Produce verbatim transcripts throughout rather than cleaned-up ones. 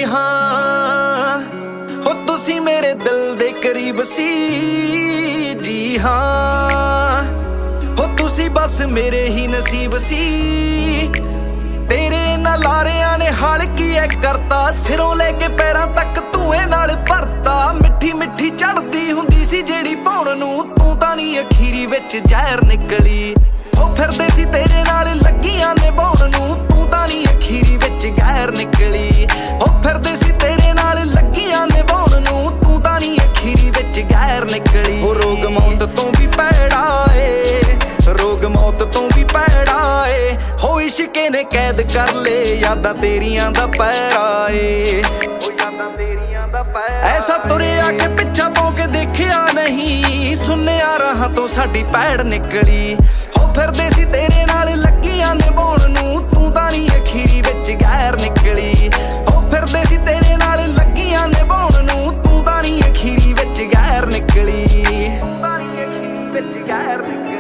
हाँ हो तुसी मेरे दिल दे करीब सी जी हाँ हो तुसी बस मेरे ही नसीब सी तेरे नाल लारियां ने हाल की है करता सिरों लेके पैरां तक धुएं नाल भरता मिठी मिठी चढ़दी हुंदी सी जेड़ी भौण नूं तूं तां नी अखीरी विच जहर निकली ओ फिरदे सी तेरे नाल लगियां ने भौण नूं तूं तां नी अखीरी विच गैर निकली ओ फिरदे सी तेरे नाल लगियां ने भौण नूं तूं तां नी अखीरी विच गैर निकली ओ रोग मौत तों भी पैड़ा ए रोग मौत तों भी पैड़ा ए हो इश्के ने कैद कर ले यादां तेरियां दा पैरा ए ओ यादां तेरियां दा पैरा ऐसा तुरिया के पिछा पौ के देखिया नहीं सुनिया राहां तो साडी पैड़ निकली हो फिरदे सी तेरे नाल लगियां ने भौण नूं तूं तां नी अखीरी विच गैर निकली हो फिरदे सी तेरे नाल लगियां ने भौण नूं तूं तां नी अखीरी विच गैर निकली तूं तां नी अखीरी विच गैर निकली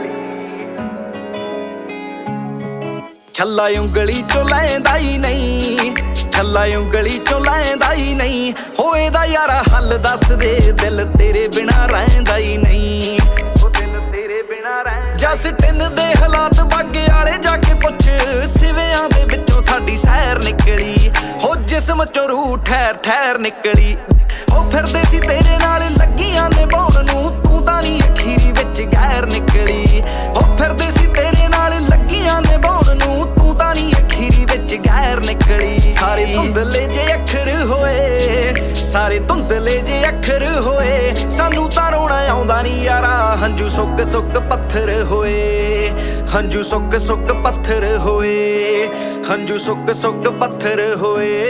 छल्ला उंगली चो लैंदा ही नहीं छल्ला उंगली चो लैंदा ही नहीं होए दा यारा हल दस दे दिल तेरे बिना रहिंदा ही नहीं ओ दिल तेरे बिना रह जस टिन दे हालात बागे आले जाके पुछ सिवियां दे विचों साडी सैर निकली हो जिस्म चों रूह ठहर ठहर निकली ओ फिरदे सी तेरे नाल लगियां ने भौण नूं तूं तां नी अखीरी विच गैर निकली ओ फिरदे सी तेरे नाल लगियां ने भौण नूं तूं तां नी अखीरी विच गैर निकली सारे धुंधले जे अखर होए सारे धुंधले जे अखर होए सानू तां रोना आउंदा नी यारा हंजू सुक सुक पत्थर होए हंजू सुक सुक पत्थर होए हंजू सुक सुक पत्थर होए